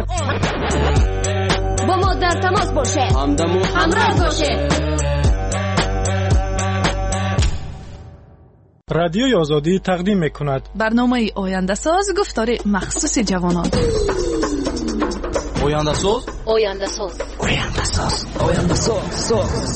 با ما در تماس باشید. همراه باشید. رادیوی آزادی تقدیم میکند برنامه آینده ساز، گفتار مخصوص جوانان. آینده ساز، آینده ساز، آینده ساز، آینده ساز،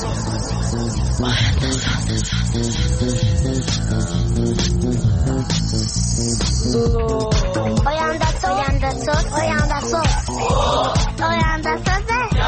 آینده ساز، آینده ساز، آینده ساز، آینده ساز.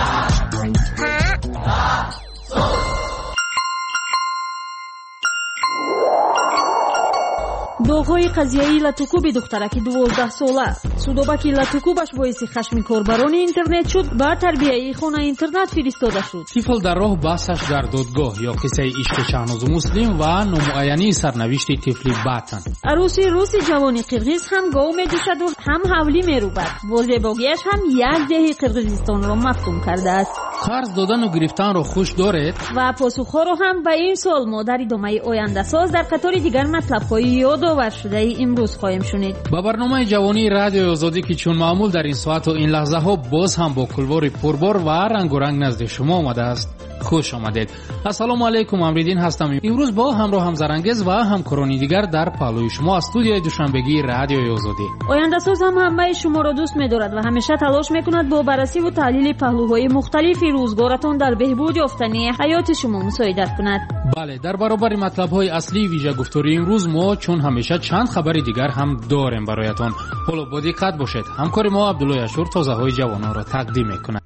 доғҳои қазияи латукуби духтараки 12 сола. судобаки латукубаш боиси хашми корбарони интернет шуд, ба тарбияи хона интернат фиристода шуд. тифл дар роҳ баҳсаш дар додгоҳ ё қиссаи ишқи Шаҳнозу Муслим ва номуайянии сарнавишти тифли Батан. арӯси рӯси ҷавони қирғиз ҳам гов медӯшаду ҳам ҳавлӣ мерӯбад. бо зебогиаш ҳам як деҳи қирғизистонро мафтун кардааст. қарз додану гирифтанро хуш доред ва посухҳоро ҳам ба ин сол мо дар идомаи ояндасоз дар қатори дигар матлабҳои ёдоваршудаи имрӯз хоҳем шунид. ба барномаи ҷавонии радиои озодӣ ки чун маъмул дар ин соату ин лаҳзаҳо боз ҳам бо кулвори пурбор ва рангу ранг назди шумо омадааст. хуш омадед. ассалому алайкум, амриддин ҳастам. имрӯз бо ҳамроҳ ҳамзарангез ва ҳамкорони дигар дар паҳлӯи шумо аз студияи душанбегии радиои озодӣ. ояндасоз ҳам ҳамаи шуморо дӯст медорад ва ҳамеша талош мекунад бо баррасиву таҳлили паҳлӯҳои мухталифи рӯзгоратон дар беҳбуди ёфтани ҳаёти шумо мусоидат кунад. бале, дар баробари матлабҳои аслии вижа гуфтори имрӯз мо чун ҳамеша чанд хабари дигар ҳам дорем бароятон. ҳоло бо диққат бошед. ҳамкори мо Абдуллои Ашур тозаҳои ҷавононро тақдим мекунад.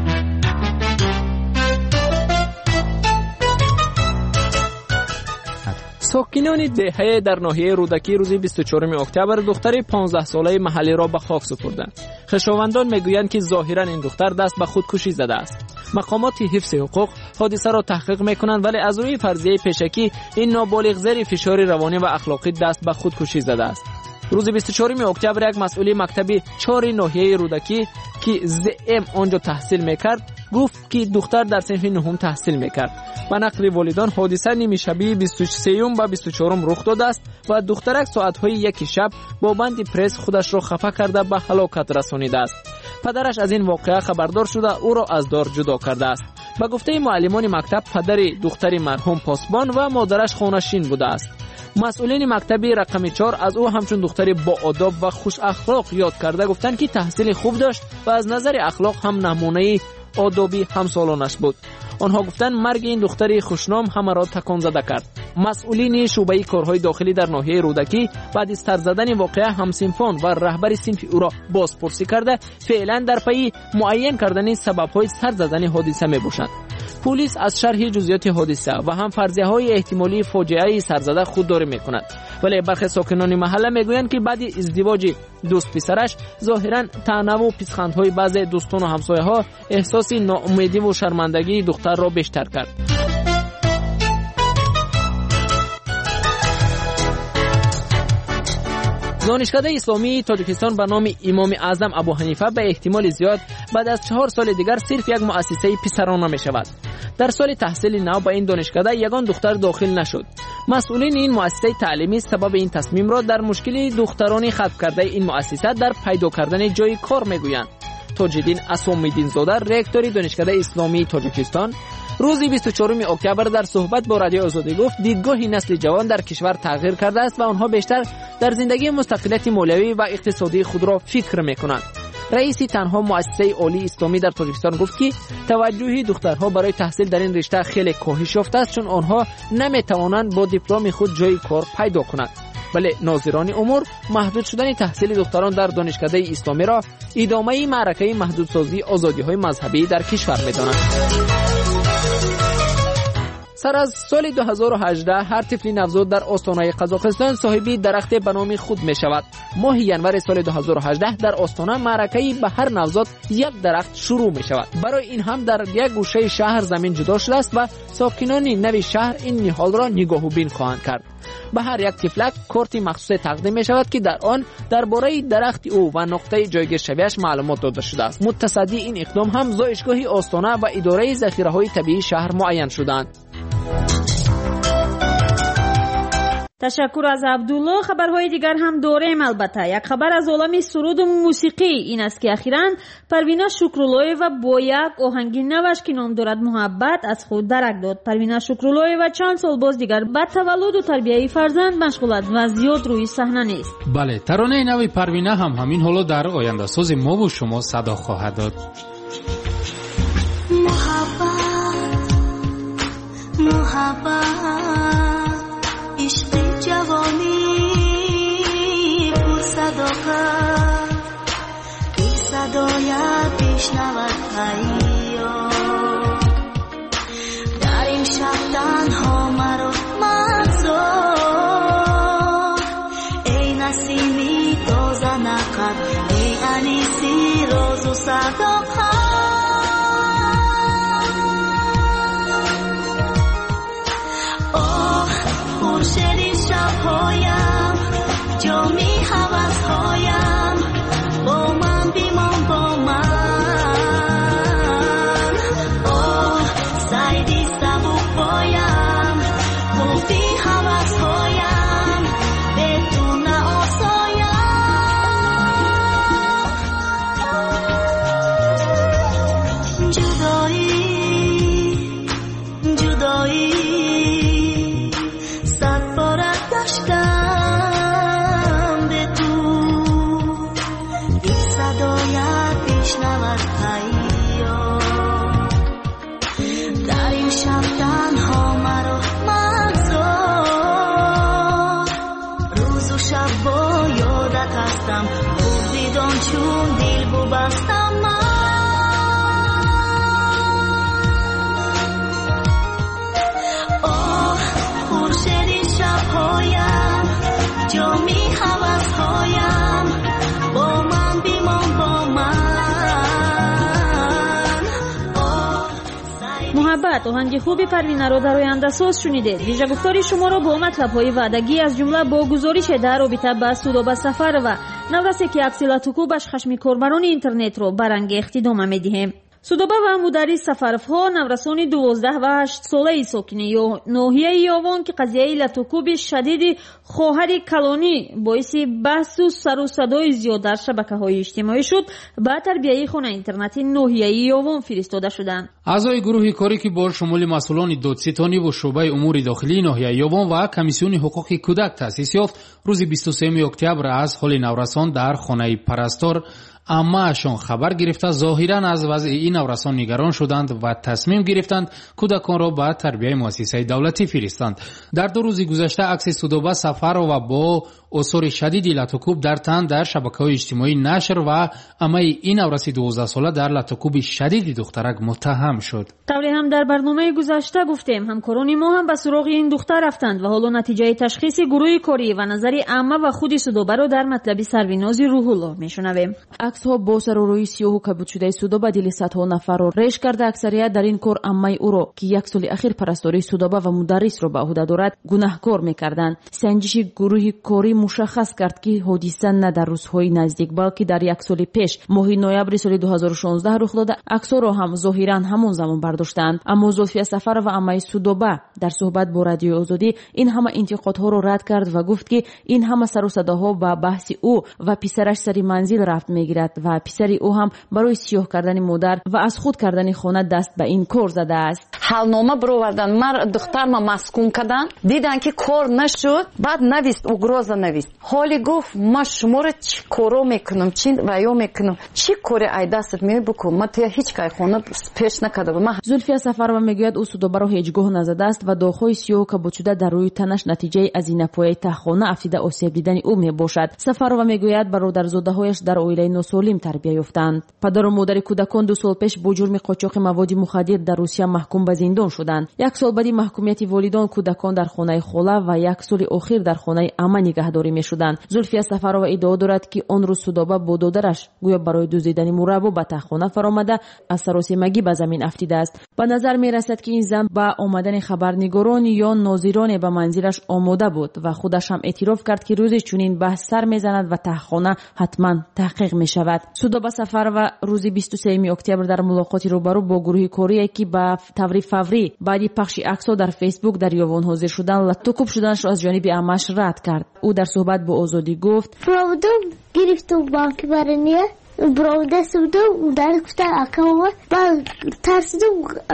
ساکنان دهه در ناحیه رودکی روز 24 اکتبر دختر 15 ساله محلی را به خاک سپردند. خویشاوندان میگویند که ظاهرا این دختر دست به خودکشی زده است. مقامات حفظ حقوق حادثه را تحقیق میکنند، ولی از روی فرضیه پیشکی این نابالغ زیر فشار روانی و اخلاقی دست به خودکشی زده است. روز 24 اکتبر یک مسئول مکتب 4 ناحیه رودکی که زعم آنجا تحصیل میکرد گفت که دختر در صنف نهم تحصیل میکرد. به نقل والدان حادثه نیمه شبیه 23 و 24 رخ داده است و دخترک ساعتهای یک شب با بند پرس خودش را خفه کرده به هلاکت رسانیده است. پدرش از این واقعه خبردار شده او را از دار جدا کرده است. به گفته معلمان مکتب پدر دختر مرحوم پاسبان و مادرش خانه‌نشین بوده است. مسئولین مکتب رقم 4 از او همچون دختری با آداب و خوش اخلاق یاد کرده گفتند که تحصیل خوب داشت و از نظر اخلاق هم نمونه آدابی همسالانش بود. آنها گفتند مرگ این دختری خوشنام همه را تکان زده کرد. مسئولین شعبه کارهای داخلی در ناحیه رودکی بعد از سر زدن واقعه همسنفان و رهبر صنف او را بازپرسی کرده فعلا در پی معین کردن سبب‌های سر زدن حادثه میباشند. پلیس از شرح جزئیات حادثه و هم فرضیه‌های احتمالی فاجعه سرزده خودداری می‌کند، ولی برخی ساکنان محله میگویند که بعد ازدواج دوست پسرش ظاهراً طعنه و پیچ‌خندهای بعضی دوستان و همسایه‌ها احساس ناامیدی و شرمندگی دختر را بیشتر کرد. دانشکده اسلامی تاجیکستان به نام امام اعظم ابو حنیفه به احتمال زیاد بعد از 4 سال دیگر صرف یک مؤسسه پسرانه می شود. در سال تحصیل نو به این دانشکده یگان دختر داخل نشد. مسئولین این مؤسسه تعلیمی سبب این تصمیم را در مشکل دختران خلق کرده این مؤسسه در پیدا کردن جای کار میگویند. تاج‌الدین اسام‌الدین زاده رئیس دانشکده اسلامی تاجیکستان روز 24 اکتبر در صحبت با رادیو آزادی گفت دیدگاه نسل جوان در کشور تغییر کرده است و آنها بیشتر در زندگی مستقلیت مالیوی و اقتصادی خود را فکر میکنند. رئیس تنها مؤسسه عالی اسلامی در تاجیکستان گفت که توجه دخترها برای تحصیل در این رشته خیلی کاهش یافته است، چون آنها نمیتوانند با دیپلم خود جای کار پیدا کنند. ولی ناظران امور محدود شدن تحصیل دختران در دانشکده اسلامی را ادامه معرکه محدودسازی آزادی‌های مذهبی در کشور می‌دانند. سر از سال 2018 هر طفل نوزاد در آستانه قزاقستان صاحبی درخت به نام خود می شود. ماه ینور سال 2018 در آستانه معرکه‌ای به هر نوزاد یک درخت شروع می شود. برای این هم در یک گوشه شهر زمین جدا شده است و ساکنان نوی شهر این نهال را نگاه و بین خواهند کرد. به هر یک طفلک کارتی مخصوص تقدیم می شود که در آن درباره درخت او و نقطه جایگیر شویش معلومات داده شده است. متصدی این اقدام هم زایشگاه آستانه و اداره ذخیره‌های طبیعی شهر معین شدند. تشکر از عبدالله. خبرهای دیگر هم داریم. البته یک خبر از عالم سرود و موسیقی این است که اخیراً پروینه شکراللهیوا با یک آهنگ نوش که نام دارد محبت از خود درک داد. پروینه شکراللهیوا چند سال باز دیگر به تولد و تربیت فرزند مشغول است و زیاد روی صحنه نیست. بله، ترانه نوی پروینه هم همین حالا در آینده ساز ما و شما صدا خواهد داد. محبت عشق جوانی پر صداقت بی صدایت بشنود حیات در این شب تنها مرا مگذار ای نسیمی تازه نقد ای انیسی راز و صداقت خورشیدی شبهایم جامی حوضهایم با من بیمان با من سعیدی سبوک بایم گفتی حوضهایم بدون آسایم جدایی چون دل ببستم خورشیدی شبهایم جامی حوضهایم با من بیمان با من محبت آهنگ خوبی پروینه رو در آینده ساز شنیدید. ویژه گفتاری شما رو با مطلب‌های وعدگی از جمله با گزارش در رابطه با سودابه سفر و نورسی که عکس لاتوکوبش خشم کاربران اینترنت رو برانگیخت ادامه می‌دهیم. سودابه و مدرس سفرفها نورسان 12 و 8 ساله ساکن ناحیه یاوان که قضیه لاتوکوب شدید خواهر کلانی باعث بحث و سر و صدای زیاد در شبکه‌های اجتماعی شد به تربیه خانه اینترنتی ناحیه یاوان فرستاده شدند. اعضای گروه کاری که با شمول مسئولان دادستانی و شعبه امور داخلی ناحیه یاوان و کمیسیون حقوق کودک تأسیس یافت روز 23 اکتبر از حال نورسان در خانه پرستار امه‌شان خبر گرفته ظاهراً از وضع این نورسان نگران شدند و تصمیم گرفتند کودکان را به تربیت مؤسسه دولتی فرستند. در 2 روز گذشته عکس سودابه سفر و با آثار شدید لاتوکوب در تن در شبکه‌های اجتماعی نشر و امه این نورسی 12 ساله در لاتوکوب شدید دخترک متهم شد. طوری هم در برنامه گذشته گفتیم همکاران ما هم به سراغ این دختر رفتند و حالا نتیجه تشخیص گروه کاری و نظر عامه و خود سودابه را در مطلب سرویناز روح الله میشنویم. عکس‌ها با سر و روی سیاه و کبود شده سودابه دل صدها نفر را ریش کرده. اکثریت در این کار عمه او را که 1 سال اخیر پرستاری سودابه و مدرس را به عهده دارد گناهکار می‌کردند. سنجش گروه کاری مشخص کرد که حادثه نه در روزهای نزدیک بلکه در 1 سال پیش ماه نوامبر سال 2016 رخ داده. عکس‌ها را هم ظاهراً همون زمان برداشتند. اما زلفیه سفر و عمه سودابه در صحبت با رادیو آزادی این همه انتقادها را رد کرد و گفت که این همه سر و صداها به بحث او و پسرش سر منزل رفت میگیرد و پسر او هم برای سیاه کردن مادر و از خود کردن خانه دست به این کار زده است. حالنامه برآوردن، مر دخترم مسکون کردن، دیدن که کار نشد، بعد نویست угроза نویست. حالی گفت ما شما را چی کارو میکنم، چی ویا میکنم، چی کاری ای دستت می بکن، ما تا هیچ کاری خانه پیش نکردم. زلفیه سفر و میگوید او سودابه را هیچگاه نزده است و داغ‌های سیاه کبود شده در روی تنش نتیجه از این پایه تخانه افتیده آسیب دیدن او میباشد. سفر و میگوید برادرزاده‌هایش در عائله ناسالم تربیت یافتند. پدر و مادر کودکان 2 سال پیش با جرم قاچاق مواد مخدر در روسیه محکوم به زندان شدند. 1 سال بعد محکومیت والدان کودکان در خانه خاله و 1 سال اخیر در خانه عمه نگهداری میشدند. زلفیه سفرова ادعا دارد که آن روز سودابه با دادرش گویا برای دزدیدن مربا به تخانه فرآمده از سراسیمگی به زمین افتیده است. به نظر میرسد که این زن با آمدن خبرنگاران یا ناظران به منزلش آماده بود و خودش هم اعتراف کرد که روزی چنین بحث سر میزند و تخانه حتما تحقیق می شود. سودابه سفرova روز 23 اکتبر در ملاقاتی روبرو با گروه کاری که به طور фаврӣ баъди пахши аксҳо дар фейсбук дар ёвон ҳозир шудан латукуб шуданашро аз ҷониби амааш рад кард. ӯ дар суҳбат бо Озодӣ гуфт: Проводом гирифтам банки барания бровда судам дар гуфта акава ба тарсидам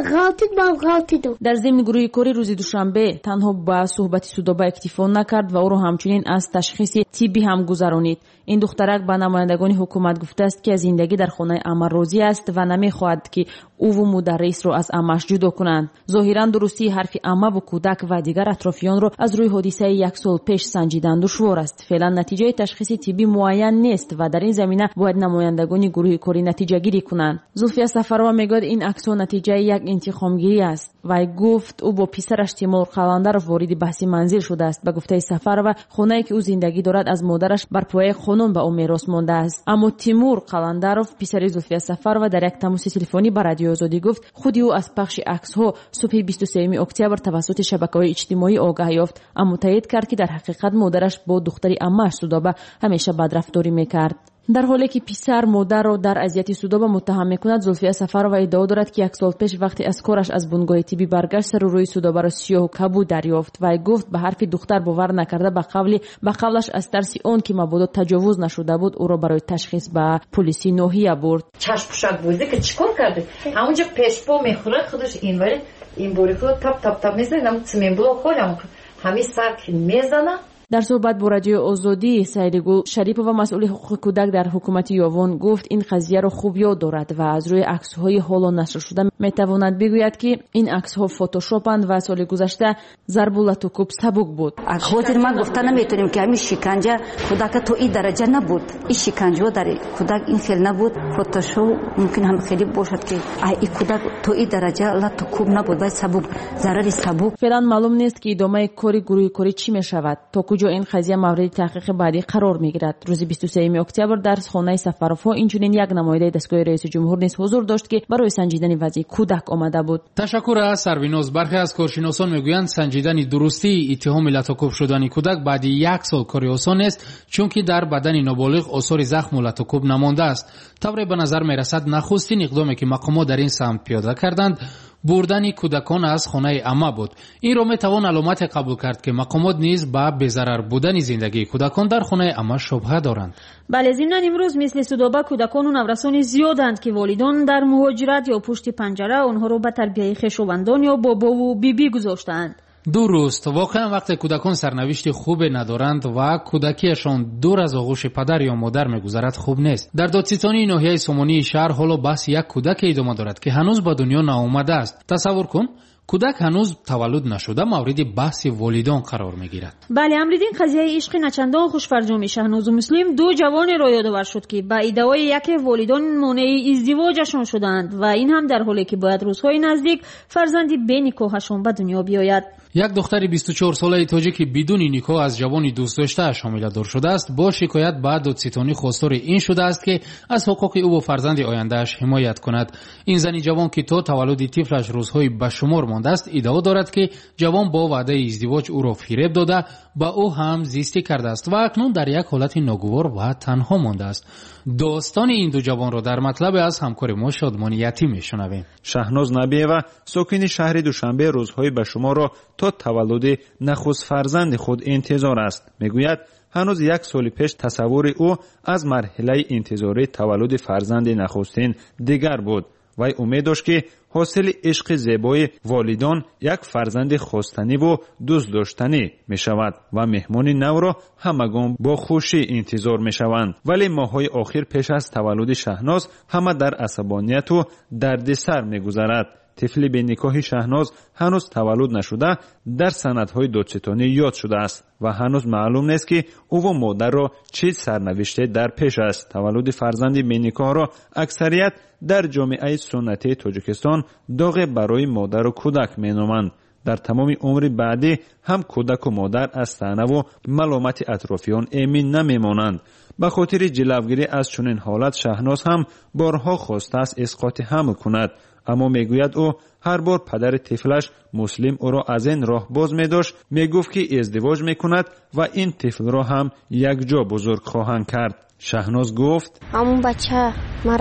ғалтидам. дар зимни гурӯҳи кори рӯзи душанбе танҳо ба суҳбати судоба иктифо накард ва ӯро ҳамчунин аз ташхиси тиббӣ ҳам гузаронид. ин духтарак ба намояндагони ҳукумат гуфтааст ки аз зиндагӣ дар хонаи амма розӣ аст ва намехоҳад ки ӯву мударрисро аз аммааш ҷудо кунанд. зоҳиран дурустии ҳарфи аммаву кӯдак ва дигар атрофиёнро аз рӯи ҳодисаи 1 сол пеш санҷидан душвор аст. феълан натиҷаи ташхиси тиббӣ муайян нест ва дар ин замина бояд намояндагони гурӯҳи кори натиҷагирӣ кунанд. зулфия сафарова мегӯяд ин аксҳо натиҷаи як интиқомгирӣ аст. вай гуфт ӯ бо писараш Тимур Қаландаров вориди баҳси манзил шудааст. ба гуфтаи Сафарова хонае ки ӯ зиндагӣ дорад аз модараш бар пояи хонум ба ӯ мерос мондааст. аммо Тимур Қаландаров писари Зулфия Сафарова дар як тамоси телефонӣ ба радиои Озодӣ гуфт худи ӯ аз пахши аксҳо субҳи 23 октябр тавассути шабакаҳои иҷтимоӣ огаҳ ёфт, аммо таъид кард ки дар ҳақиқат модараш бо духтари аммааш Судоба ҳамеша бадрафторӣ мекард. дар ҳоле ки писар модарро дар азияти Судоба муттаҳам мекунад, Зулфия Сафарова иддао дорад ки 1 сол пеш вақте аз кораш аз бунгоҳи тиббӣ баргашт сару рӯи Судобаро сиёҳу кабуд дарёфт. вай гуфт ба ҳарфи духтар бовар накарда ба қавлаш аз тарси он ки мабодо таҷовуз нашуда буд ӯро барои ташхис ба полиси ноҳия бурд. чашпушак бузди ки чӣ кор карди? ҳамонҷо пешпо мехӯрад худаш инвари ин бори худ тап мезанам цементбло холям ҳами сар мезана. дар суҳбат бо радиои Озодӣ Сайригул Шарипова масъули ҳуқуқи кӯдак дар ҳукумати Ёвон гуфт ин қазияро хуб ёд дорад ва аз рӯи аксҳои ҳоло нашр шуда метавонад бигӯяд ки ин аксҳо фотошопанд ва соли гузашта зарбу латукуб сабук буд. ҳозир ма гуфта наметонем ки ҳамин шиканҷа кӯдака то ин дараҷа набуд. ин шиканҷаҳо дар кӯдак ин хел набуд. фотошоп мумкин ҳам хеле бошад ки ин кӯдак то ин дараҷа латукуб набуд ва сабук зарари сабук. феълан маълум нест ки идомаи кори гурӯҳи корӣ чӣ мешавад. то куҷо ин қазия мавриди таҳқиқи баъдӣ қарор мегирад. рӯзи 23 октябр дар хонаи Сафаровҳо инчунин як намоядаи дастгоҳи раиси ҷумҳур низ ҳузур дошт ки барои санҷидани вазъи кӯдак омада буд. ташаккур аз Сарвиноз. бархе аз коршиносон мегӯянд санҷидани дурустии иттиҳоми латукуб шудани кӯдак баъди 1 сол кори осон нест, чунки дар бадани ноболиғ осори захму латукуб намондааст. тавре ба назар мерасад нахустин иқдоме ки мақомот дар ин самт пиёда карданд бурдани кӯдакон аз хонаи амма буд. инро метавон аломате қабул кард ки мақомот низ ба безарар будани зиндагии кӯдакон дар хонаи амма шубҳа доранд. бале зимнан имрӯз мисли Судоба кӯдакону наврасони зиёданд ки волидон дар муҳоҷират ё пушти панҷара онҳоро ба тарбияи хешовандон ё бобову бибӣ гузоштаанд. дуруст, воқеан вақте кӯдакон сарнавишти хубе надоранд ва кӯдакиашон дур аз оғӯши падар ё модар мегузарад хуб нест. дар додситонии ноҳияи Сомонии шаҳр ҳоло баҳси як кӯдаке идома дорад ки ҳанӯз ба дунё наомадааст. тасаввур кун, кӯдак ҳанӯз таваллуд нашуда мавриди баҳси волидон қарор мегирад. бале амридин қазияи ишқи начандон хушфарҷоми Шаҳнозу Муслим ду ҷавонеро ёдовар шуд ки ба иддаои яке волидон монеи издивоҷашон шуданд ва ин ҳам дар ҳоле ки бояд рӯзҳои наздик фарзанди беникоҳашон ба дунё биёяд. як духтари 24 солаи тоҷики бидуни никоҳ аз ҷавони дӯстдоштааш ҳомиладор шудааст. бо шикоят ба додситонӣ хостори ин шудааст ки аз ҳуқуқи ӯ ва фарзанди ояндааш ҳимоят кунад. ин зани ҷавон ки то таваллуди тифлаш рӯзҳои ба шумор мондааст иддао дорад ки ҷавон бо ваъдаи издивоҷ ӯро фиреб дода ба ӯ ҳам зистӣ кардааст ва акнун дар як ҳолати ногувор ва танҳо мондааст. достони ин ду ҷавонро дар матлабе аз ҳамкори мо Шодмони Ятим мешунавем. Шаҳноз Набиева сокини шаҳри Душанбе рӯзҳои ба шуморро то таваллуди нахуст фарзанди худ интизор аст. мегӯяд ҳанӯз 1 соли пеш тасаввури ӯ аз марҳилаи интизории таваллуди фарзанди нахустин дигар буд. вай умед дошт ки ҳосили ишқи зебои волидон як фарзанди хостаниву дӯстдоштанӣ мешавад ва меҳмони навро ҳамагон бо хушӣ интизор мешаванд. вале моҳҳои охир пеш аз таваллуди Шаҳноз ҳама дар асабонияту дардисар мегузарад. тифли беникоҳи Шаҳноз ҳанӯз таваллуд нашуда дар санадҳои додситонӣ ёд шудааст ва ҳанӯз маълум нест ки ӯву модарро чӣ сарнавиште дар пеш аст. таваллуди фарзанди беникоҳро аксарият дар ҷомеаи суннатии Тоҷикистон доғе барои модару кӯдак меноманд. дар тамоми умри баъдӣ ҳам кӯдаку модар аз таънаву маломати атрофиён эмин намемонанд. ба хотири ҷилавгирӣ аз чунин ҳолат Шаҳноз ҳам борҳо хостааст исқоти ҳамл кунад, аммо мегӯяд ӯ ҳар бор падари тифлаш Муслим ӯро аз ин роҳ боз медошт, мегуфт ки эздивоҷ мекунад ва ин тифлро ҳам якҷо бузург хоҳанд кард. Шаҳноз гуфт: ҳамон бача мара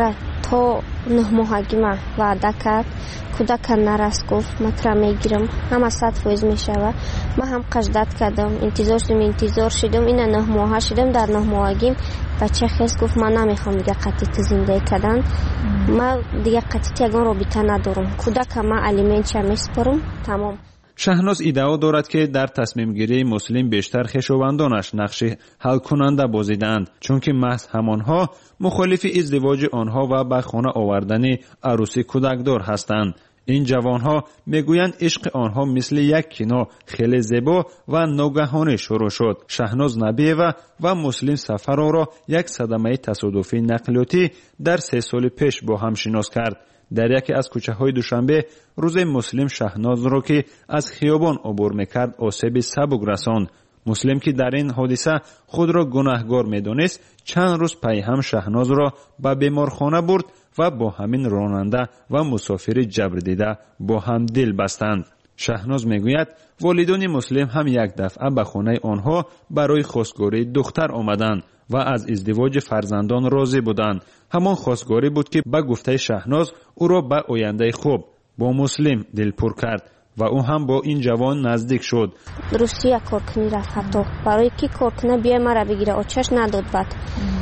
تا 9 ماهگی ما وعده کرد کودک نرس گفت مطرح میگیرم همه 100% میشود. ما هم قصد کردم انتظار شدم این 9 ماه شدم. در 9 ماهگیم بچه خیست گفت من نمیخوام دیگه قطعیت زنده کردن، ما دیگه قطعیت یگان رابطه ندارم، کودک ما الیمنت میسپرم تمام. شهناز ادعا دارد که در تصمیم گیری مسلم بیشتر خویشاوندانش نقش حل کننده بازیدند، چون که محض همانها مخالف ازدواج آنها و به خانه آوردن عروسی کودکدار هستند. این جوانها میگویند عشق آنها مثل یک کینو خیلی زیبا و ناگهانی شروع شد. شهناز نبیه و مسلم سفر را یک صدمه تصادفی نقلیاتی در 3 سال پیش با هم شناس کرد. در یکی از کوچه های دوشنبه روز مسلم شهناز را که از خیابان عبور میکرد آسیب سبک رساند. مسلم که در این حادثه خود را گناهکار میدانست چند روز پی هم شهناز را به بیمارخانه برد و با همین راننده و مسافر جبر دیده با هم دل بستند. شهناز میگوید والدان مسلم هم یک دفعه به خانه آنها برای خواستگاری دختر آمدند و از ازدواج فرزندان راضی بودند. همان خواستگاری بود که به گفته شهناز او را به آینده خوب با مسلم دلپور کرد و او هم با این جوان نزدیک شد. روسیه کارکنی رفت، حتی برای کی کارکنه بیای مرا بگیره آچش نداد. بعد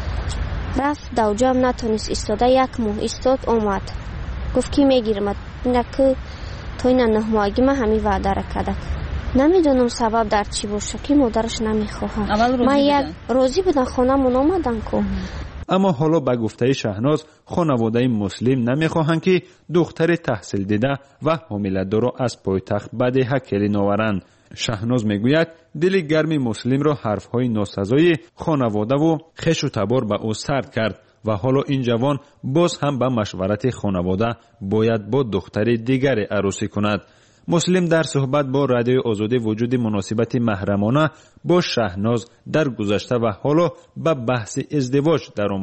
رفت دوجا هم نتونست ایستاده، 1 ماه ایستاد اومد گفت کی میگیرم اینا که تو این 9 ماهگی من همین وعده را کردک. نمیدونم سبب در چی باشه که مادرش نمیخواهد. من یک روزی بدن خانه من آمدن که اما حالا به گفته شهناز خانواده مسلم نمیخواهند که دختر تحصیل دیده و حامله‌دار را از پایتخت به دهه کلین آورند. شهناز میگوید دل گرم مسلم را حرفهای ناسزای خانواده و خش و تبار به او سرد کرد و حالا این جوان باز هم به مشورت خانواده باید با دختر دیگر عروسی کند. مسلم در صحبت با رادیو آزادی وجود مناسبت محرمانه با شهناز در گذشته و حالا به بحث ازدواج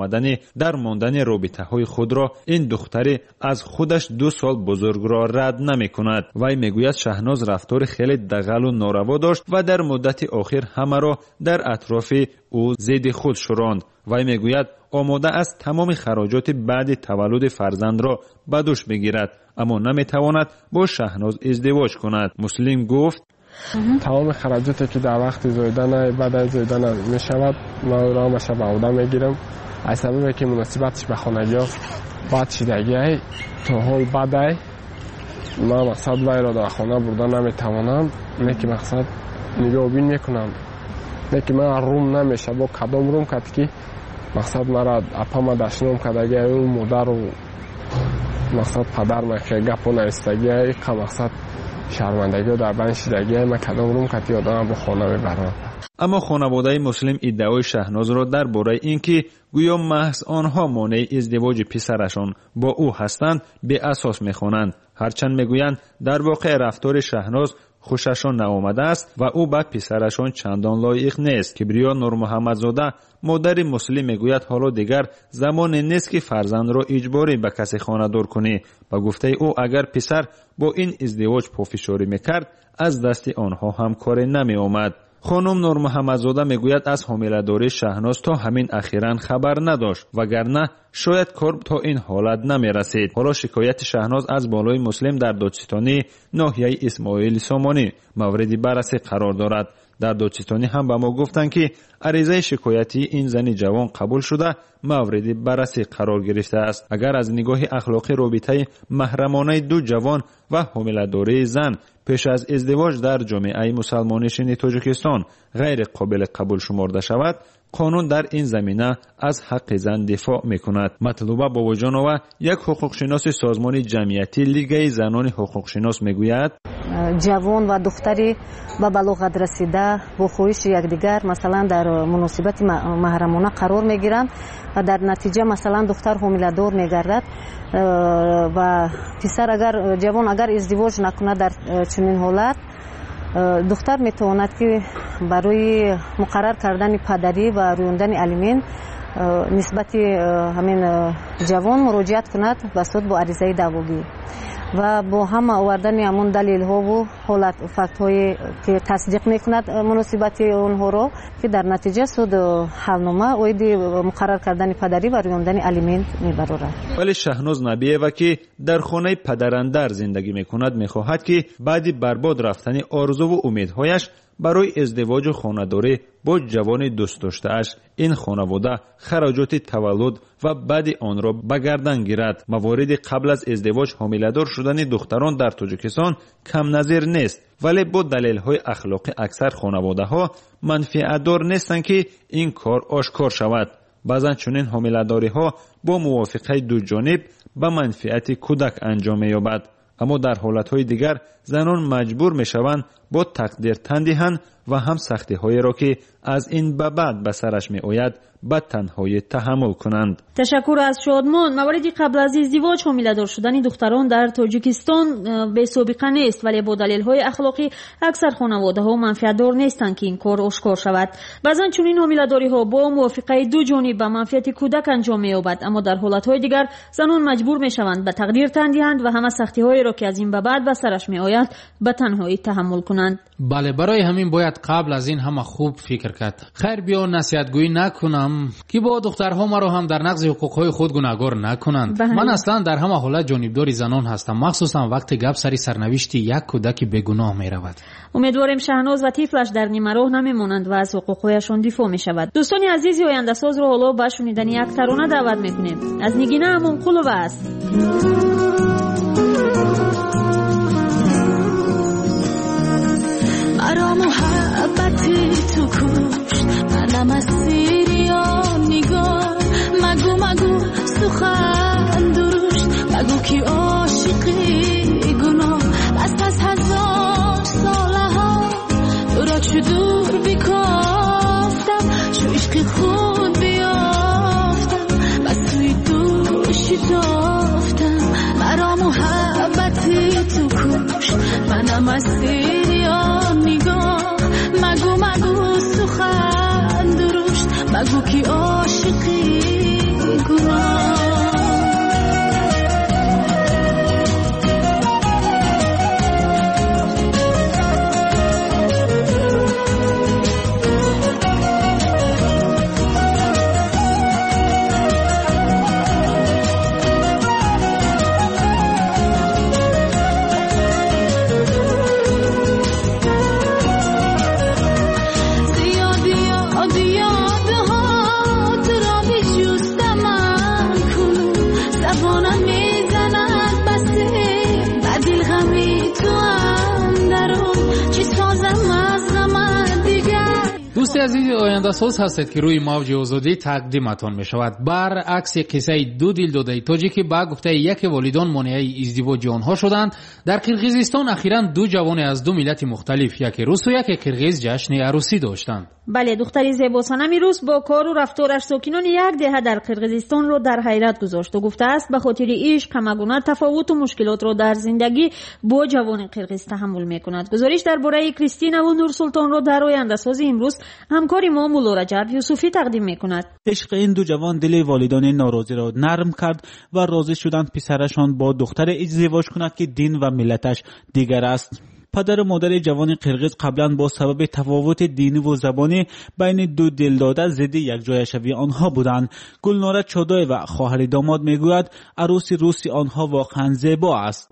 در ماندن رابطه های خود را این دختر از خودش 2 سال بزرگ را رد نمی کند. وی میگوید شهناز رفتار خیلی دغل و ناروا داشت و در مدت آخر همه را در اطراف او ضد خود شوراند. وی میگوید آماده است تمام خراجات بعد تولد فرزند را به دوش بگیرد، اما نمیتواند با شهناز ازدواج کند. مسلم گفت تمام خراجاتی که در وقت زایدن بعد از زایدن می شود من را به عهده میگیرم، از سبب که مناسبتش به خانگی ها بعد شدگی تا حال بعد من مقصد وی را در خانه بردن نمیتوانم، که مقصد نگاه بین میکنم، که من روم نمیشه با کدام روم کرد که مقصد مرا اپا داشنم کدگی اون مادر و مقصد پدر مخی گپو نایستگی که مقصد شرمندگی و در بین شدگی من کدام روم کتی آدم با خانه میبرم. اما خانواده مسلم ادعای شهناز را درباره اینکه گویا محض آنها مانع ازدواج پسرشان با او هستند به اساس میخوانند. هرچند میگویند در واقع رفتار شهناز خوششان نآمده است و او به پسرشان چندان لایق نیست. کبریا نور محمدزاده مادر مسلم میگوید حالا دیگر زمان نیست که فرزند را اجباری به کسی خانه‌دار کنی. با گفته او اگر پسر با این ازدواج پافشاری میکرد از دست آنها هم کار نمی آمد. خانم نور محمدزاده میگوید از حامله‌داری شهناز تا همین اخیراً خبر نداشت، وگرنه شاید کار تا این حالت نمی رسید. حالا شکایت شهناز از بالای مسلم در دادستانی ناحیه اسماعیل سامانی مورد بررسی قرار دارد. در دادستانی هم به ما گفتند که عریضه شکایتی این زن جوان قبول شده مورد بررسی قرار گرفته است. اگر از نگاه اخلاقی رابطه محرمانه 2 جوان و حامله‌داری زن پیش از ازدواج در جامعه مسلمانشین تاجیکستان غیر قابل قبول شمرده شود، قانون در این زمینه از حق زن دفاع میکند. مطلوبه باباجانова یک حقوقشناس سازمان جمعیتی لیگ زنان حقوقشناس میگوید جوان و دختری به بلوغت رسیده با خواهش یکدیگر مثلا در مناسبت محرمانه قرار میگیرند و در نتیجه مثلا دختر حامله‌دار میگردد و پسر اگر جوان اگر ازدواج نکنه در چنین حالت دختر میتواند که برای مقرر کردن پدری و رویاندن الیمن نسبت همین جوان مراجعت کند و صد با عریضه دعواگی. و با هم آوردن همون دلیل ها و حالت فکت های که تصدیق میکند مناسبت اونها رو که در نتیجه سود حلنامه اوید مقرر کردن پدری و رویاندن الیمنت میبرد. ولی شهناز نبیه‌وا که در خانه پدراندر زندگی میکند میخواهد که بعد برباد رفتن آرزو و امیدهایش برای ازدواج و خانه‌داری با جوان دوست داشته‌اش این خانواده خراجات تولد و بعد آن را به گردن گیرد. موارد قبل از ازدواج حامله‌دار شدن دختران در تاجیکستان کم نظیر نیست، ولی با دلایل اخلاقی اکثر خانواده‌ها منفعت‌دار نیستند که این کار آشکار شود. بعضن چنین حامله‌داری‌ها با موافقت دو جانب به منفعت کودک انجام می‌یابد، اما در حالت‌های دیگر زنان مجبور می‌شوند با تقدیر تن دهند و هم سختی‌هایی را که از این به بعد به سرش می‌آید به تنهایی تحمل کنند. تشکر از شادمان. مواردی قبل از ازدواج حامله‌دار شدن دختران در تاجیکستان به سابقه نیست، ولی با دلایل‌های اخلاقی اکثر خانواده‌ها منفعت‌دار نیستند که این کار آشکار شود. بعضن چنین حامله‌داری‌ها با موافقت دو جانب به منفعت کودک انجام می‌یابد، اما در حالت‌های دیگر زنان مجبور می‌شوند به تقدیر تن دهند و همه سختی‌هایی را که از این به بعد به سرش می‌آید به تنهایی تحمل کنند. بله، برای همین باید قبل از این همه خوب فکر کرد. خیر بیا نصیحت‌گویی نکنم که با دخترها مرا هم در نقض حقوق‌های خود گناهکار نکنند. من اصلا در همه حالت جانبدار زنان هستم، مخصوصا وقتی گپ سری سرنوشت یک کودک بیگناه می‌رود. امیدواریم شهناز و طفلش در نیمه راه نمیمانند و از حقوق‌هایشان دفاع می‌شود. دوستان عزیز، آینده ساز را حالا به شنیدن یک ترانه دعوت می‌کنیم. از نگینه همونقلوبه است. مرا محبتی تو کشت، منم اسیر یا نگاه. مگو سخن درشت، مگو کی عاشقی گناه. پس 1000 ساله ها تو را چو دور بکافتم، چو عشق خود بیافتم بس توی دوشی تافتم. مرا محبتی تو کشت، منم اسیر یا نگاه. مگو سخن درشت، مگو کی عاشقی گناه. دوستی عزیز، آینده ساز هستید که روی موج آزادی تقدیمتان می شود. برعکس قصه دو دل داده تاجیکی با گفته یک والیدان مانع ازدواج آنها شدند. در قرقیزستان اخیراً دو جوان از دو ملت مختلف، یک روس و یک قرقیز، جشن عروسی داشتند. بله، دختری زیباسنم روس با کار و رفتارش ساکنان یک دهه در قرقیزستان را در حیرت گذاشت و گفته است به خاطر عشق همگونه تفاوت و مشکلات را در زندگی با جوان قرقیز تحمل می‌کند. گزارش درباره کریستینا و نورسلطان را در آینده ساز امروز همکاری ما مولا رجب یوسفی تقدیم می‌کند. عشق این دو جوان دل والدان ناراضی را نرم کرد و راضی شدند پسرشان با دختر ازدواج کند که دین و ملتش دیگر است. پدر و مادر جوان قرقیز قبلا با سبب تفاوت دینی و زبانی بین دو دلداده ضد یک جای شوی آنها بودند. گلناره چادای و خواهر داماد میگوید عروسی روسی آنها واقعا زیبا است.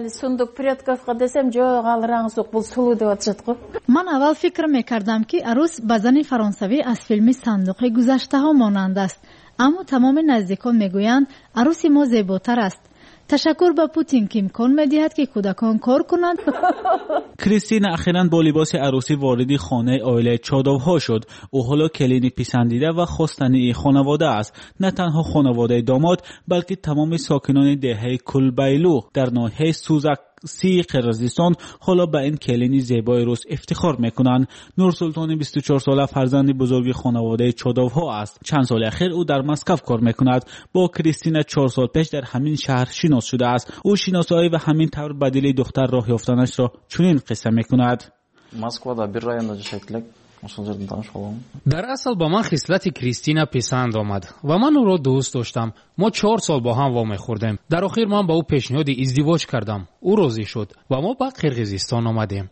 من اول فکر میکردم که عروس به زن فرانسوی از فیلم صندوق گذشته ها مانند است، اما تمام نزدیکان میگویند عروسی ما زیباتر است. تشکر به پوتین که امکان می‌دهد که کودکان کار کنند. کریستینا اخیراً با لباس عروسی وارد خانه عائله چادوها شد. او حالا کلینی پسندیده و خواستنی خانواده است. نه تنها خانواده داماد بلکه تمام ساکنان دهه کلبیلو در ناحیه سوزاکسی قرقیزستان حالا به این کلینی زیبای روس افتخار میکنند. نورسلطان 24 ساله فرزند بزرگ خانواده چادوها است. چند سال اخیر او در مسکو کار میکند. با کریستینا 4 سال پیش در همین شهر شناس شده است. او شناسایی و همین طور بدیل دختر راه یافتنش را چنین قصه میکند. Moskvada bir rayonda yaşaydık. در اصل با من خصلت کریستینا پسند آمد و من او را دوست داشتم. ما 4 سال با هم وا می‌خوردیم. در آخر من با او پیشنهاد ازدواج کردم. او راضی شد و ما به قرقیزستان آمدیم.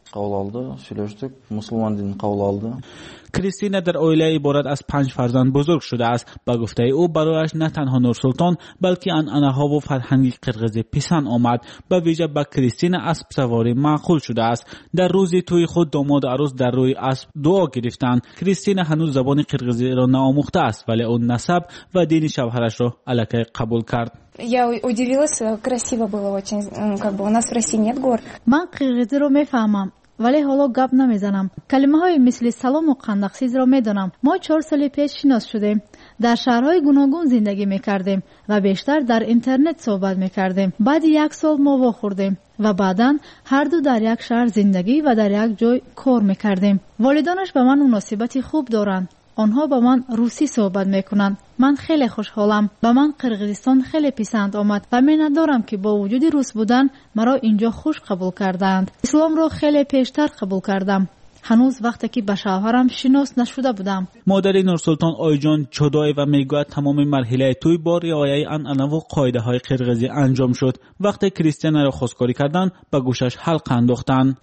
کریستینا در عائله عبارت از 5 فرزند بزرگ شده است. با گفته او برایش نه تنها نورسلطان بلکه عنعنه‌ها و فرهنگ قرقیز پسند آمد. به ویژه به کریستینا اسب سواری معقول شده است. در روز توی خود داماد عروس در روی اسب دعا گرفتند. کریستینا هنوز زبان قرقیزی را ناآموخته است ولی اون نسب و دین شوهرش را الکی قبول کرد. Я удивилась, красиво было очень, как бы у нас в России нет гор. من قرقیزی رو میفهمم ولی حالا گپ نمیزنم. کلمه های مثل سلام و قندقسیز را میدانم. ما 4 سال پیش شناس شدیم. در شهرهای گوناگون زندگی میکردیم و بیشتر در اینترنت صحبت میکردیم. بعد 1 سال ما واخوردیم و بعداً هر دو در یک شهر زندگی و در یک جای کار میکردیم. والدانش به من مناسبتی خوب دارند. آنها با من روسی صحبت میکنند. من خیلی خوشحالم. به من قرقیزستان خیلی پسند آمد و من ندارم که با وجود روس بودن مرا اینجا خوش قبول کردند. اسلام را خیلی پیشتر قبول کردم. هنوز وقتی که به شوهرم شناس نشده بودم. مادر نورسلطان آیجان چودای و میگوید تمام مرحله توی با رعایت عنعنه و قاعده های قرقیزی انجام شد. وقتی کریستینا را خواستگاری کردند به گوشش حلقه انداختند.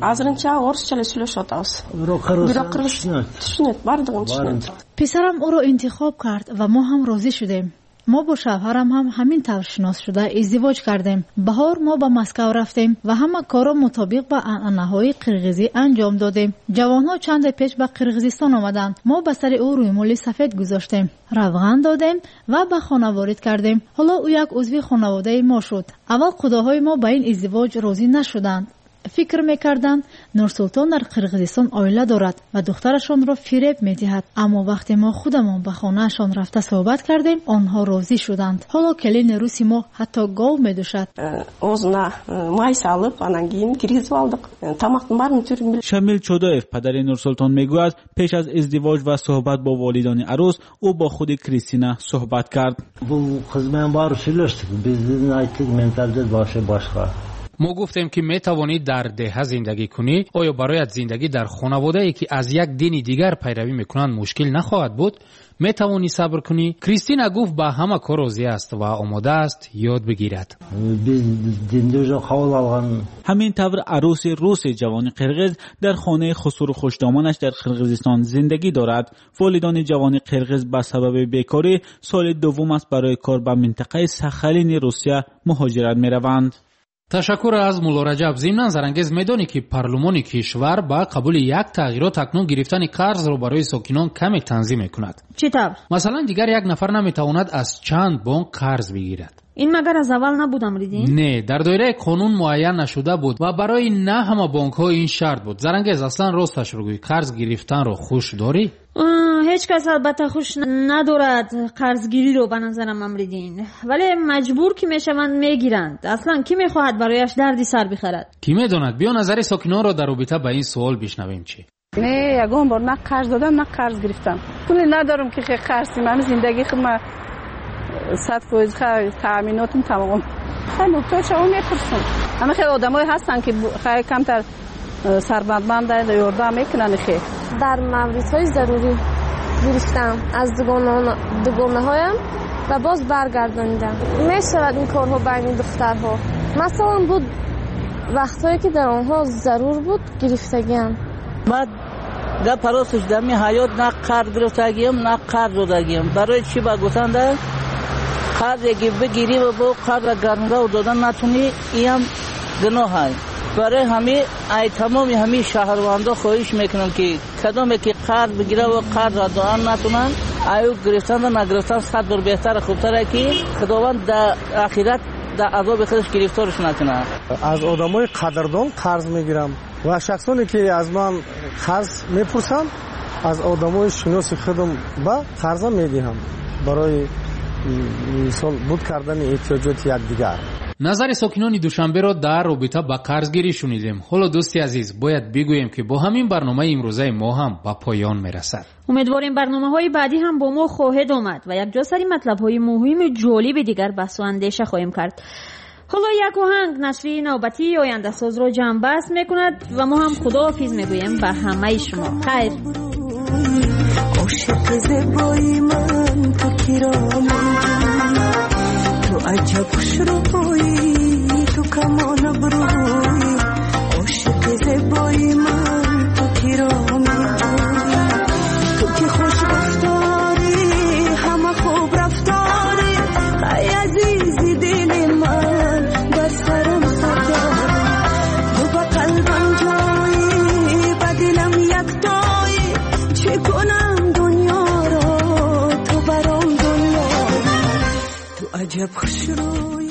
پسرم او را انتخاب کرد و ما هم راضی شدیم. ما با شوهرم هم همین طور شناس شده ازدواج کردیم. بهار ما به مسکو رفتیم و همه کارا مطابق با عنعنه‌های قرقیزی انجام دادیم. جوانها چند پیش به قرقیزستان آمدند. ما به سر او روی سفید گذاشتیم. روغن دادیم و به خانه وارد کردیم. حالا او یک عضو خانواده ما شد. اول خداهای ما به این ازدواج راضی نشدند. فکر میکردند نورسلطان در قرقیزستان عائله دارد و دخترشان را فریب میدهد. اما وقتی ما خودمان به خانهشان رفته صحبت کردیم آنها راضی شدند. حالا کلین روسی ما حتی گاو میدوشد. شامیل چودایف پدر نورسلطان میگوید پیش از ازدواج و صحبت با والدان عروس او با خود کریستینا صحبت کرد. ما گفتیم که می توانی در ده زندگی کنی. آیا برایت زندگی در خانواده ای که از یک دین دیگر پیروی میکنند مشکل نخواهد بود؟ می توانی صبر کنی؟ کریستینا گفت به همه کار راضی است و آماده است یاد بگیرد. همین طور عروس روس جوان قرقیز در خانه خسرو خوشدامانش در قرقیزستان زندگی دارد. والدان جوان قرقیز به سبب بیکاری سال دوم است برای کار به منطقه ساخالین روسیه مهاجرت میروند. تشکر از مولا رجب. ضمناً زرانگیز میدانی که پارلمان کشور با قبول یک تغییرات اکنون گرفتن قرض را برای ساکنان کمی تنظیم میکند. چطور؟ مثلا دیگر یک نفر نمیتواند از چند بانک قرض بگیرد. این مگر از اول نبود امریدین؟ نه، در دایره قانون معین نشده بود و برای نه همه بانک ها این شرط بود. زرانگیز اصلا راستش رو گوی، قرض گرفتن رو خوش داری؟ هیچ کس البته خوش ندارد قرضگیری رو به نظرم امریدین، ولی مجبور که میشوند میگیرند. اصلا کی میخواهد برایش دردی سر بخرد؟ کی میداند؟ بیا نظر ساکنان را در رابطه با این سوال بشنویم. چی؟ نه یگان بار نه قرض دادم نه قرض گرفتم. پول ندارم که خیلی قرضی من زندگی خودم 100% تامیناتم تمام. خیلی محتاج اون میپرسم. اما خیلی آدمای هستن که خیلی کمتر ثروتمند یارده میکنن. خیلی در موردهای ضروری گرفتم از دوگانه هایم و باز برگردانیدم. میشود این کارها بین دخترها. مثلا بود وقتهایی که در آنها ضرور بود گرفتگیم. من در پراسش دمی حیات نه قرض گرفتگیم نه قرض دادگیم. برای چی با گفتنده قرض یکی بگیری و با قرض گرنگا و دادن نتونی این گناه های. برای همه تمام همه شهروندان خواهش میکنم که کدومی که قرض بگیره و قرض دادن نتونن ایو گرفتن و نگرفتن 100 بار بهتر خوبتره که خداوند در آخرت در عذاب خودش گرفتارش نکنه. از آدمای قدردان قرض میگیرم و شخصانی که از من قرض میپرسن از آدمای شناس خودم با قرض میدهم برای مثال بود کردن احتیاجات یکدیگر. نظر ساکنان دوشنبه را در رابطه با قرضگیری شنیدیم. حالا دوستی عزیز باید بگوییم که با همین برنامه امروزه ما هم به پایان میرسد. امیدواریم برنامه‌های بعدی هم با ما خواهد آمد و یک جا سری مطلب‌های مهم جالب دیگر بحث و اندیشه خواهیم کرد. حالا یک آهنگ نشری نوبتی آینده ساز را جمع بست میکند و ما هم خداحافظ میگوییم به همه شما. خیر. عاشق زیبایی من تو کرامی تو عجب خوش روی تو کمان بروی عاشق زیبایی من تو کرامی تو که خوش گفتاری همه خوب رفتاری ای عزیزی دل من بر سرم سرداری تو با قلبم جایی با دلم یک تایی چه کنم دنیا رو تو برام دنیا تو عجب خوش روی